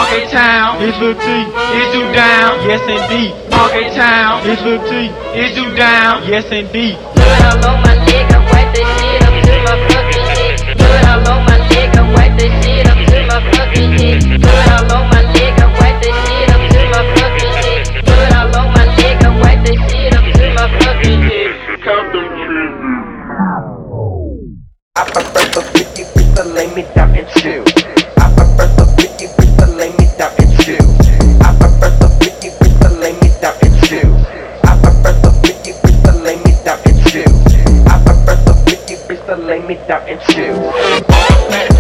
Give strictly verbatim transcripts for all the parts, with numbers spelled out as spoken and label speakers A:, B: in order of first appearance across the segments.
A: Market Town,
B: It's Lil T.
A: is you down?
B: Yes indeed.
A: Market Town,
B: It's Lil T.
A: is you down?
B: Yes indeed.
C: Put all on my leg, I wipe that shit up to my fucking head. Put all on my leg, I wipe that shit up to my fucking head. Put all on my leg, I wipe that shit up to my fucking head. Put all on my leg, I wipe that shit up to my fucking head.
A: Count them trees.
D: I prefer the fifty bitch to lay me down and chill. I prefer the fifty bitch to lay me down and chill. I prefer the fifty bitch to lay me down and chill. I prefer the fifty bitch to lay me down and chill. I prefer the fifty bitch to lay me down and chill.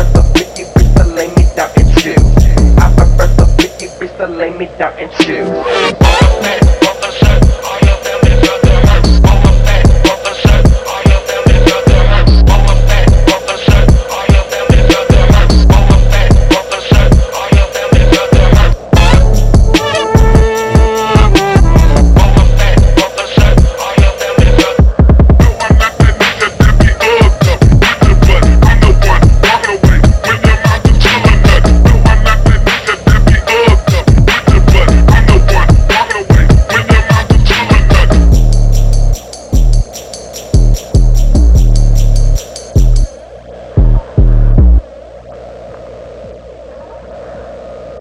D: Lay me down and chill.